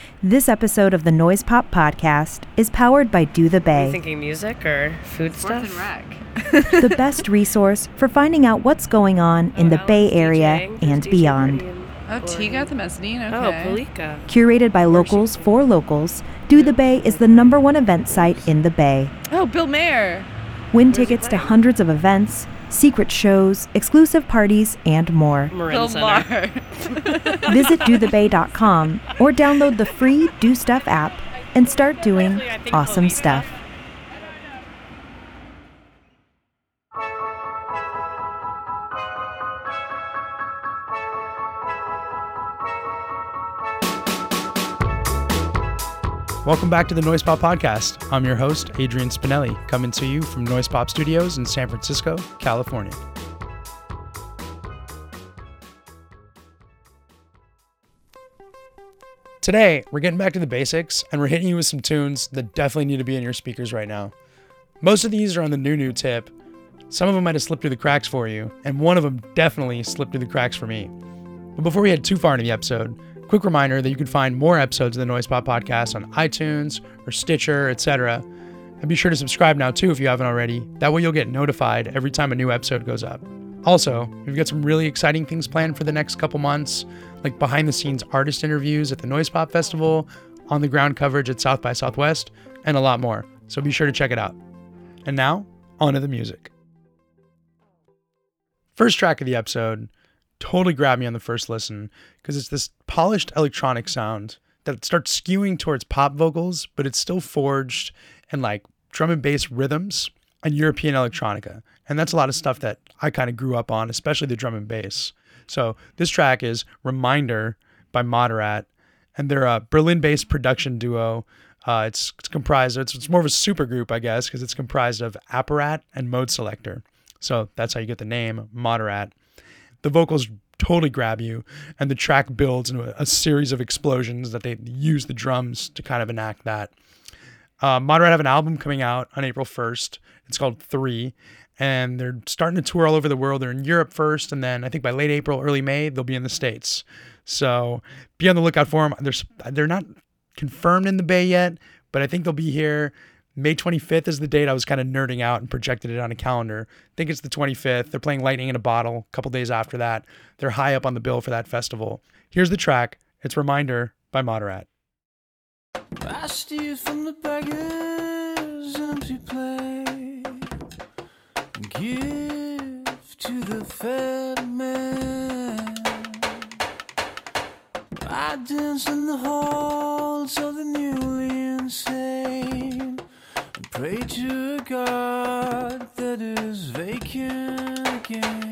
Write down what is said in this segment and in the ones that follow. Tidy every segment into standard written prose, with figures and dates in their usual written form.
This episode of the Noise Pop Podcast is powered by Do the Are Bay, you thinking music or food Sports stuff? and rec. the best resource for finding out what's going on in the Alan's Bay Area DJing. There's and DJ beyond. Party and Oh, Tiga at the mezzanine. Okay. Oh, Palika. Curated by locals for locals, Do the Bay is the #1 event site in the Bay. Oh, Bill Mayer. Win Where's he tickets to playing? hundreds of events, secret shows, exclusive parties, and more. Marin Bill Center. Maher. Visit dothebay.com or download the free Do Stuff app and start doing Actually, I think awesome Palika. stuff. Welcome back to the Noise Pop Podcast. I'm your host, Adrian Spinelli, coming to you from Noise Pop Studios in San Francisco, California. Today, we're getting back to the basics, and we're hitting you with some tunes that definitely need to be in your speakers right now. Most of these are on the new tip. Some of them might have slipped through the cracks for you, and one of them definitely slipped through the cracks for me. But before we head too far into the episode, quick reminder that you can find more episodes of the Noise Pop Podcast on iTunes or Stitcher, etc. And be sure to subscribe now too if you haven't already. That way you'll get notified every time a new episode goes up. Also, we've got some really exciting things planned for the next couple months, like behind the scenes artist interviews at the Noise Pop Festival, on the ground coverage at South by Southwest, and a lot more. So be sure to check it out. And now, on to the music. First track of the episode totally grabbed me on the first listen because it's this polished electronic sound that starts skewing towards pop vocals, but it's still forged in like drum and bass rhythms and European electronica. And that's a lot of stuff that I kind of grew up on, especially the drum and bass. So this track is Reminder by Moderat, and they're a Berlin-based production duo. It's comprised, it's more of a super group, I guess, because it's comprised of Apparat and Mode Selector. So that's how you get the name Moderat. The vocals totally grab you, and the track builds into a series of explosions that they use the drums to kind of enact that. Moderat have an album coming out on April 1st. It's called 3, and they're starting to tour all over the world. They're in Europe first, and then I think by late April, early May, they'll be in the States. So be on the lookout for them. They're not confirmed in the Bay yet, but I think they'll be here. May 25th is the date. I was kind of nerding out and projected it on a calendar. I think it's the 25th. They're playing Lightning in a Bottle a couple days after that. They're high up on the bill for that festival. Here's the track. It's Reminder by Moderat. I steal from the beggar's empty plate and give to the fed man. I dance in the halls of the newly insane and pray to a God that is vacant again.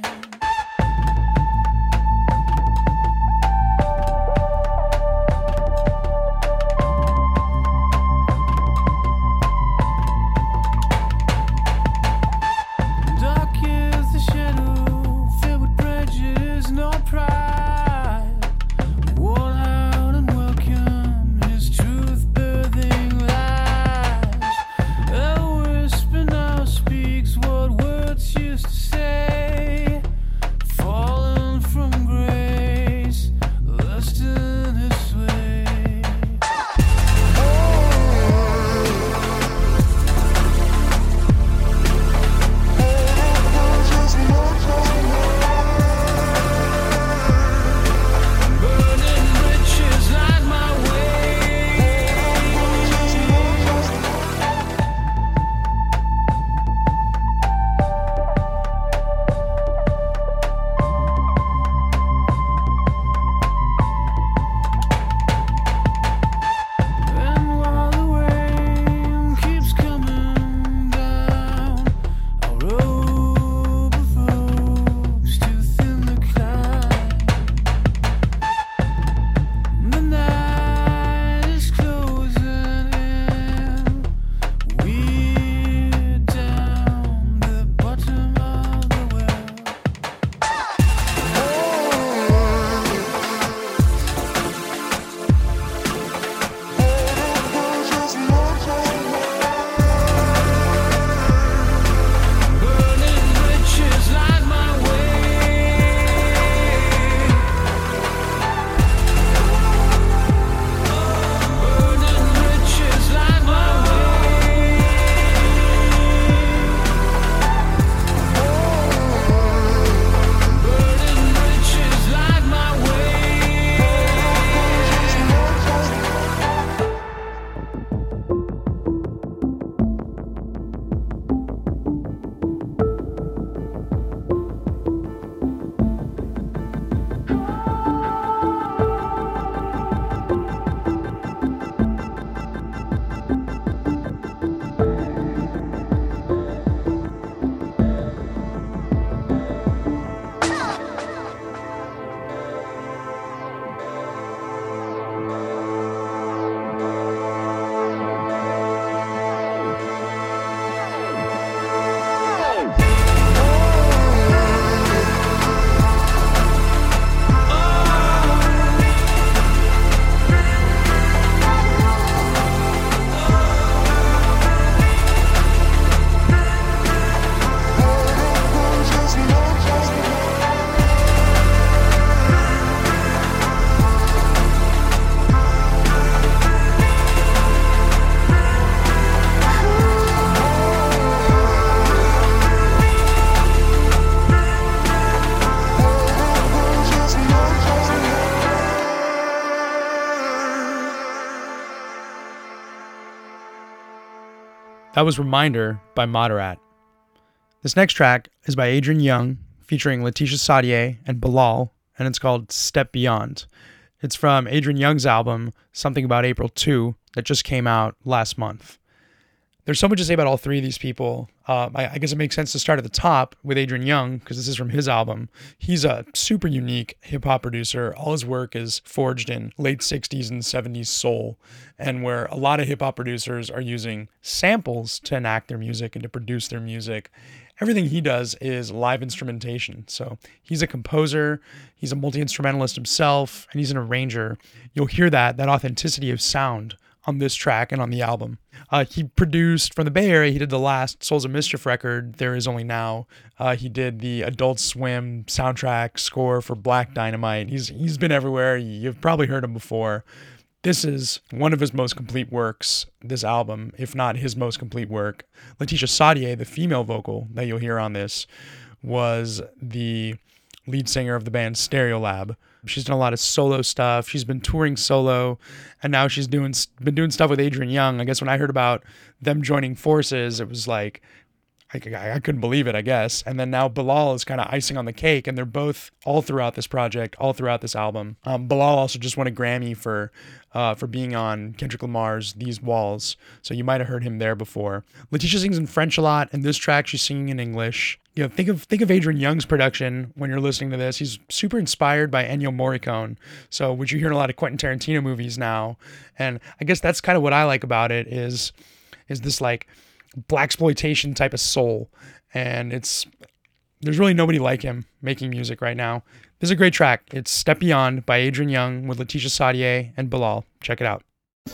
Dark is the shadow, filled with prejudice, no pride. Worn out and welcome, his truth birthing lies. A whisper now speaks what words used to say. That was Reminder by Moderat. This next track is by Adrian Young, featuring Letitia Sadier and Bilal, and it's called Step Beyond. It's from Adrian Young's album, Something About April 2, that just came out last month. There's so much to say about all three of these people. I guess it makes sense to start at the top with Adrian Young, because this is from his album. He's a super unique hip-hop producer. All his work is forged in late 60s and 70s soul, and where a lot of hip-hop producers are using samples to enact their music and to produce their music, everything he does is live instrumentation. So he's a composer, he's a multi-instrumentalist himself, and he's an arranger. You'll hear that authenticity of sound on this track and on the album. He produced, from the Bay Area, he did the last Souls of Mischief record, There Is Only Now. He did the Adult Swim soundtrack score for Black Dynamite. He's been everywhere. You've probably heard him before. This is one of his most complete works, this album, if not his most complete work. Letitia Sadier, the female vocal that you'll hear on this, was the lead singer of the band Stereolab. She's done a lot of solo stuff. She's been touring solo, and now she's been doing stuff with Adrian Young. I guess when I heard about them joining forces, it was like, I couldn't believe it, I guess. And then now Bilal is kind of icing on the cake, and they're both all throughout this project, all throughout this album. Bilal also just won a Grammy for being on Kendrick Lamar's These Walls, so you might have heard him there before. Letitia sings in French a lot, and this track she's singing in English. You know, think of Adrian Young's production when you're listening to this. He's super inspired by Ennio Morricone, so which you hear in a lot of Quentin Tarantino movies now. And I guess that's kind of what I like about it is this like blaxploitation type of soul, and there's really nobody like him making music right now. This is a great track. It's Step Beyond by Adrian Young with Letitia Sadier and Bilal. Check it out.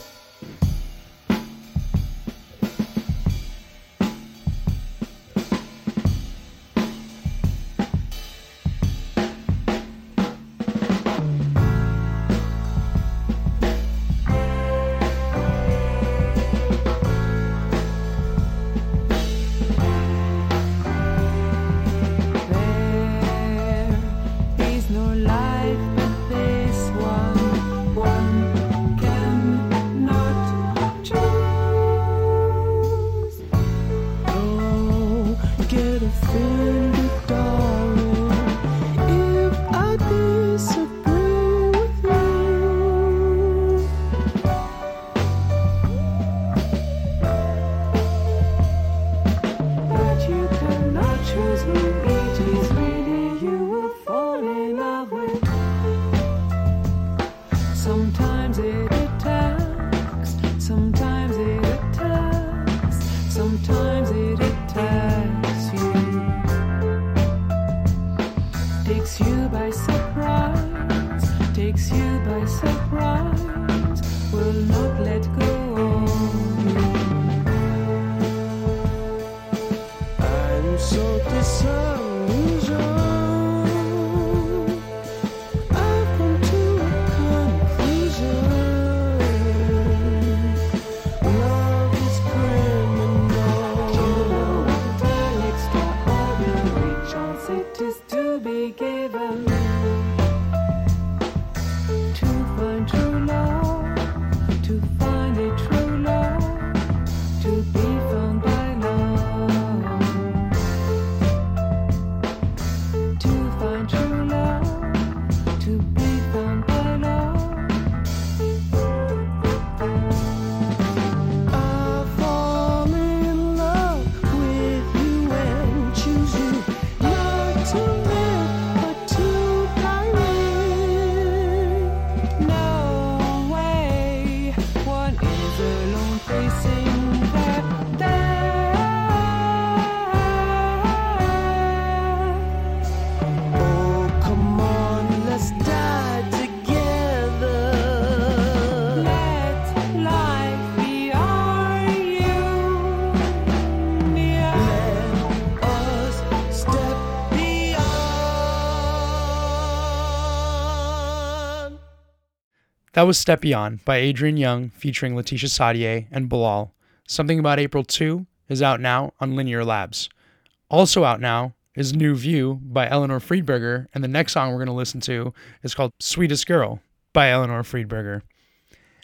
That was Step Beyond by Adrian Young featuring Letitia Sadier and Bilal. Something About April 2 is out now on Linear Labs. Also out now is New View by Eleanor Friedberger, and the next song we're going to listen to is called Sweetest Girl by Eleanor Friedberger.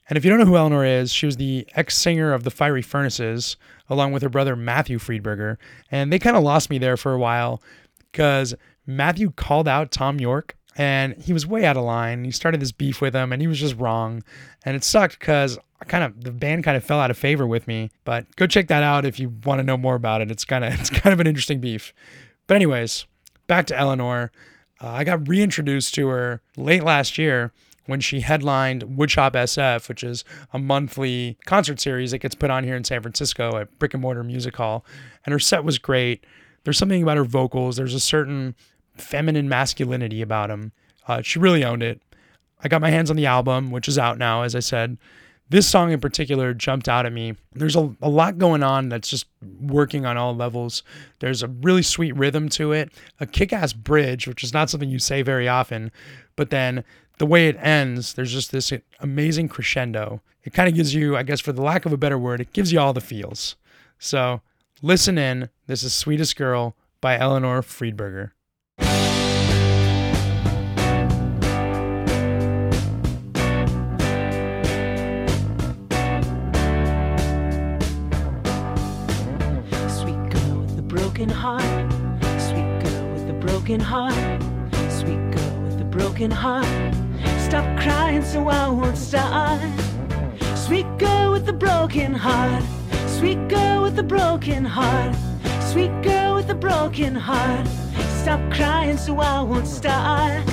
And if you don't know who Eleanor is, she was the ex-singer of the Fiery Furnaces, along with her brother Matthew Friedberger. And they kind of lost me there for a while because Matthew called out Tom York and he was way out of line. He started this beef with him and he was just wrong. And it sucked because the band kind of fell out of favor with me. But go check that out if you want to know more about it. It's kind of an interesting beef. But anyways, back to Eleanor. I got reintroduced to her late last year when she headlined Woodshop SF, which is a monthly concert series that gets put on here in San Francisco at Brick and Mortar Music Hall. And her set was great. There's something about her vocals. There's a certain feminine masculinity about them. She really owned it. I got my hands on the album, which is out now, as I said. This song in particular jumped out at me. There's a lot going on that's just working on all levels. There's a really sweet rhythm to it, a kick-ass bridge, which is not something you say very often, but then the way it ends, there's just this amazing crescendo. It kind of gives you, I guess for the lack of a better word, it gives you all the feels. So listen in. This is Sweetest Girl by Eleanor Friedberger. Broken heart, sweet girl with a broken heart, sweet girl with a broken heart. Stop crying so I won't start. Sweet girl with a broken heart, sweet girl with a broken heart, sweet girl with a broken heart. Stop crying so I won't start.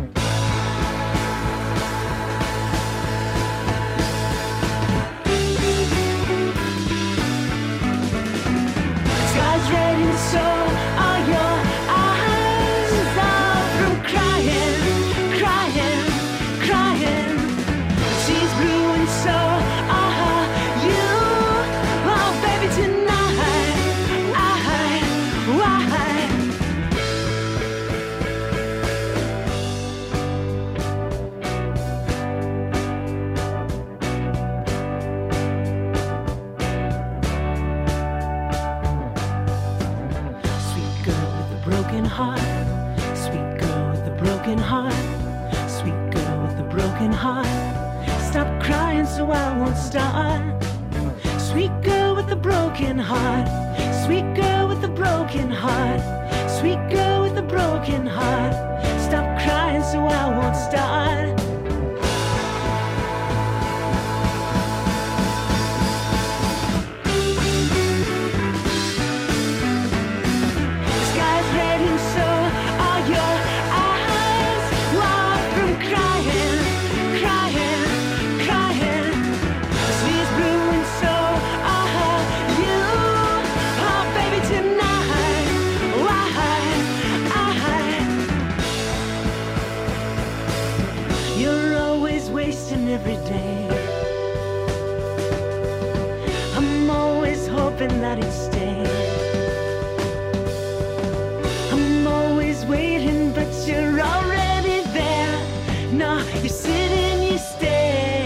Red and so are your eyes out from crying, crying, crying. She's blue and so are you. Oh, baby, tonight, broken heart, sweet girl with a broken heart, sweet girl with a broken heart. Stop crying so I won't start. Sweet girl with a broken heart, sweet girl with a broken heart, sweet girl with a broken heart. Stop crying so I won't start. Every day I'm always hoping that it stays. I'm always waiting, but you're already there. No, you're sitting, you stay.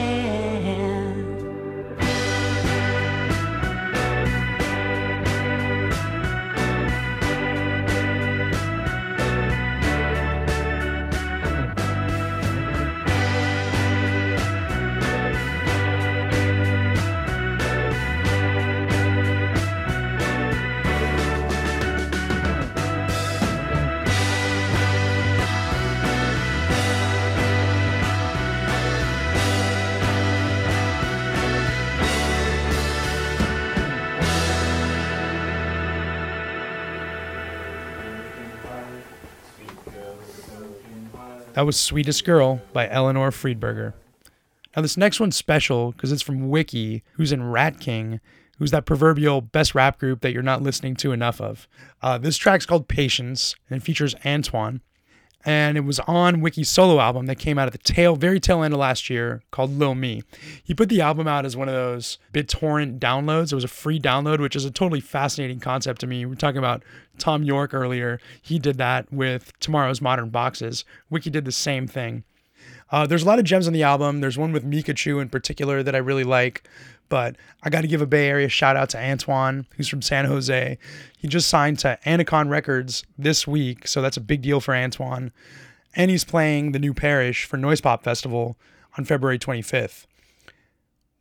That was Sweetest Girl by Eleanor Friedberger. Now this next one's special because it's from Wiki, who's in Rat King, who's that proverbial best rap group that you're not listening to enough of. This track's called Patience and it features Antoine. And it was on Wiki's solo album that came out at the very tail end of last year called Lil Me. He put the album out as one of those BitTorrent downloads. It was a free download, which is a totally fascinating concept to me. We were talking about Tom York earlier. He did that with Tomorrow's Modern Boxes. Wiki did the same thing. There's a lot of gems on the album. There's one with Mikachu in particular that I really like. But I got to give a Bay Area shout out to Antoine, who's from San Jose. He just signed to Anacon Records this week, so that's a big deal for Antoine. And he's playing the New Parish for Noise Pop Festival on February 25th.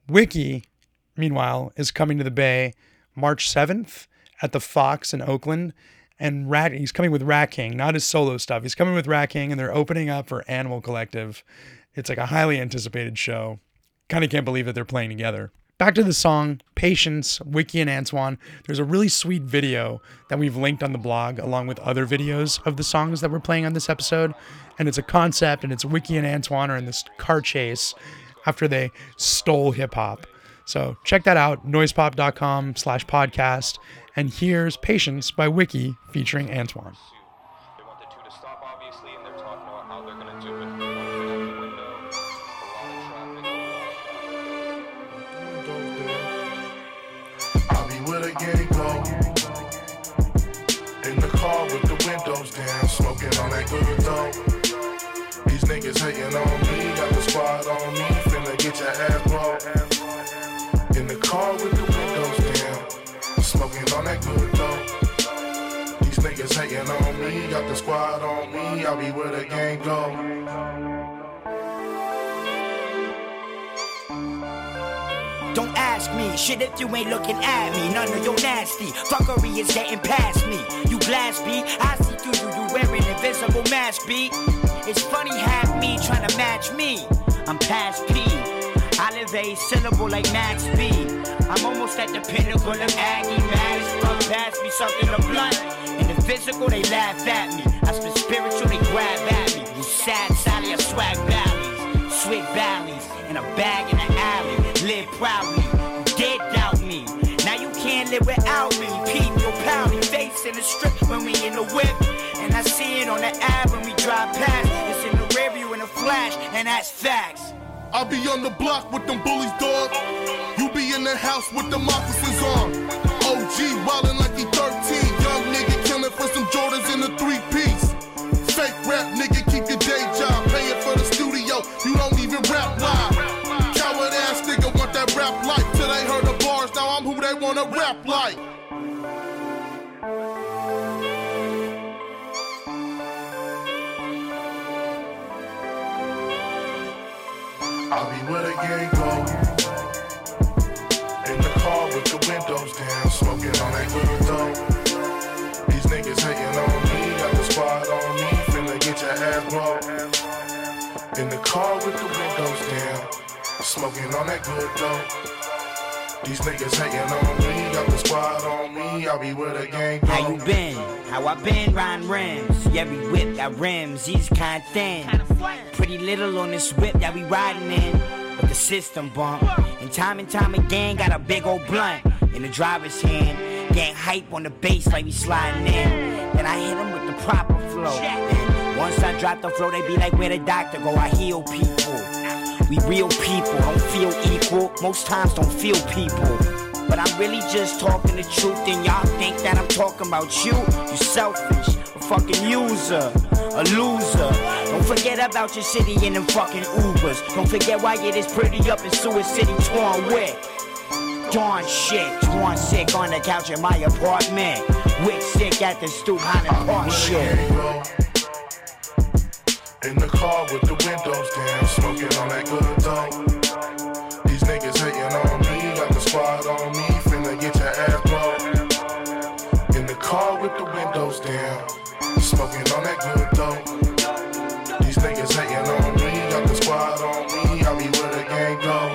Wiki, meanwhile, is coming to the Bay March 7th at the Fox in Oakland. And he's coming with Rat King, not his solo stuff. He's coming with Rat King, and they're opening up for Animal Collective. It's like a highly anticipated show. Kind of can't believe that they're playing together. Back to the song, Patience, Wiki and Antoine. There's a really sweet video that we've linked on the blog along with other videos of the songs that we're playing on this episode. And it's a concept, and it's Wiki and Antoine are in this car chase after they stole hip hop. So check that out, noisepop.com/podcast. And here's Patience by Wiki featuring Antoine. They want the two to stop, obviously, and they're talking about how they're going to do it. The window, a lot of traffic. I'll be where the gang go. In the car with the windows down, smoking on that good dope. These niggas hating on me, got the squad on me, finna get your ass broke. In the car with the windows down, smoking on that good dope. These niggas hating on me, got the squad on me, I'll be where the gang go. Don't ask me, shit if you ain't looking at me. None of your nasty fuckery is getting past me. You glass B, I see through you, you wearing invisible mask B. It's funny have me trying to match me. I'm past P, I live a syllable like Max B. I'm almost at the pinnacle of Aggie Maddox. Fuck past me, something to blunt. In the physical, they laugh at me. I spit spiritual, they grab at me. You sad Sally, I swag valleys, sweet valleys, in a bag in the alley. Live proudly, you did doubt me. Now you can't live without me. Peep your pouty face in the strip when we in the whip. And I see it on the ad when we drive past. It's in the rear view in a flash, and that's facts. I'll be on the block with them bullies, dog. You be in the house with the moccasins on. OG wildin' like he 13. Young nigga killing for some Jordans in a 3-piece. Fake rap nigga, keep your day job. Paying for the studio, you don't even rap live. Coward ass nigga want that rap life. Till they heard the bars, now I'm who they wanna rap like. I'll be where the gang go. In the car with the windows down, smoking on that good dope. These niggas hating on me, got the squad on me, finna get your ass broke. In the car with the windows down, smoking on that good dope. These niggas hating on me, got the squad on me, I'll be where the gang go. How you been? How I been? Riding rims. Every whip got rims, these kind thin. Pretty little on this whip that we riding in, but the system bump. And time again, got a big old blunt in the driver's hand. Getting hype on the bass like we sliding in. Then I hit them with the proper flow. And once I drop the flow, they be like, where the doctor go? I heal people. We real people, don't feel equal. Most times don't feel people. But I'm really just talking the truth, and y'all think that I'm talking about you. You selfish, a fucking user, a loser. Don't forget about your city and them fucking Ubers. Don't forget why it is pretty up in Seward City, torn wick. Darn shit, torn sick on the couch in my apartment. Wick sick at the stoop, Highland Park shit. In the car with the windows down, smoking on that good dope. These niggas hating on me, got the squad on me, finna get your ass broke. In the car with the windows down, smoking on that good dope. These niggas hating on me, got the squad on me, I'll be where the gang go.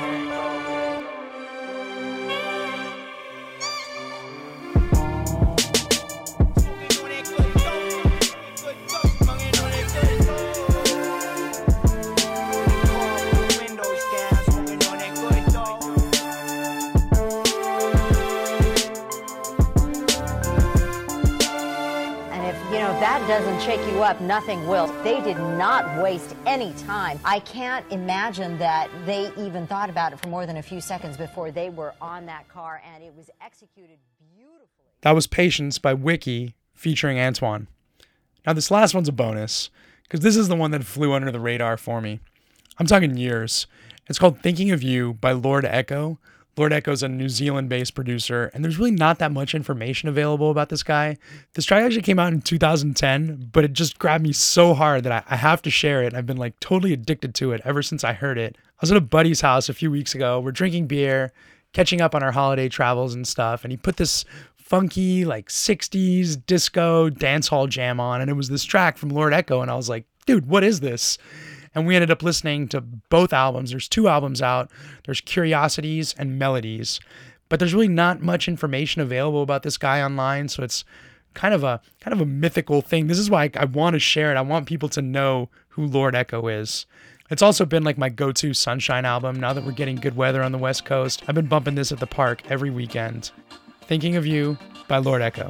That doesn't shake you up, nothing will. They did not waste any time. I can't imagine that they even thought about it for more than a few seconds before they were on that car, and it was executed beautifully. That was Patience by Wiki featuring Antoine. Now this last one's a bonus, because this is the one that flew under the radar for me. I'm talking years. It's called Thinking of You by Lord Echo. Lord Echo's a New Zealand-based producer, and there's really not that much information available about this guy. This track actually came out in 2010, but it just grabbed me so hard that I have to share it. I've been like totally addicted to it ever since I heard it. I was at a buddy's house a few weeks ago. We're drinking beer, catching up on our holiday travels and stuff. And he put this funky, like 60s disco dance hall jam on. And it was this track from Lord Echo. And I was like, dude, what is this? And we ended up listening to both albums. There's 2 albums out. There's Curiosities and Melodies. But there's really not much information available about this guy online. So it's kind of a mythical thing. This is why I want to share it. I want people to know who Lord Echo is. It's also been like my go-to Sunshine album. Now that we're getting good weather on the West Coast, I've been bumping this at the park every weekend. Thinking of You by Lord Echo.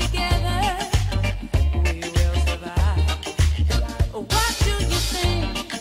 What do you think?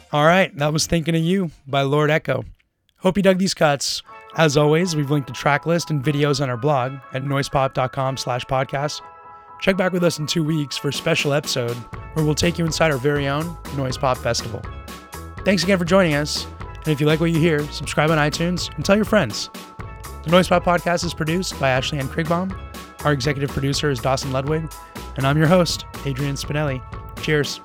All right, that was Thinking of You by Lord Echo. Hope you dug these cuts. As always, we've linked a track list and videos on our blog at noisepop.com/podcast. Check back with us in 2 weeks for a special episode where we'll take you inside our very own Noise Pop Festival. Thanks again for joining us. And if you like what you hear, subscribe on iTunes and tell your friends. The Noise Pop Podcast is produced by Ashley Ann Krigbaum. Our executive producer is Dawson Ludwig. And I'm your host, Adrian Spinelli. Cheers.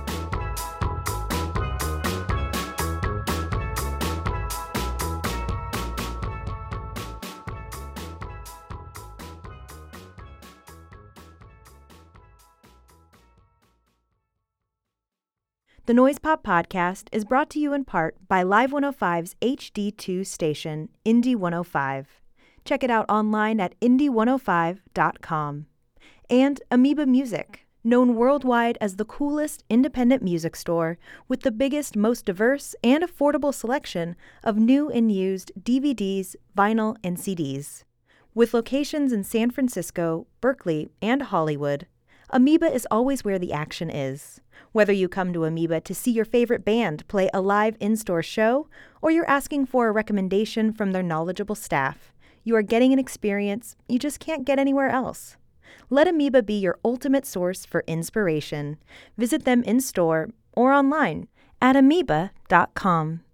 The Noise Pop Podcast is brought to you in part by Live 105's HD2 station, Indie 105. Check it out online at indie105.com. And Amoeba Music, known worldwide as the coolest independent music store with the biggest, most diverse, and affordable selection of new and used DVDs, vinyl, and CDs. With locations in San Francisco, Berkeley, and Hollywood, Amoeba is always where the action is. Whether you come to Amoeba to see your favorite band play a live in-store show, or you're asking for a recommendation from their knowledgeable staff, you are getting an experience you just can't get anywhere else. Let Amoeba be your ultimate source for inspiration. Visit them in-store or online at amoeba.com.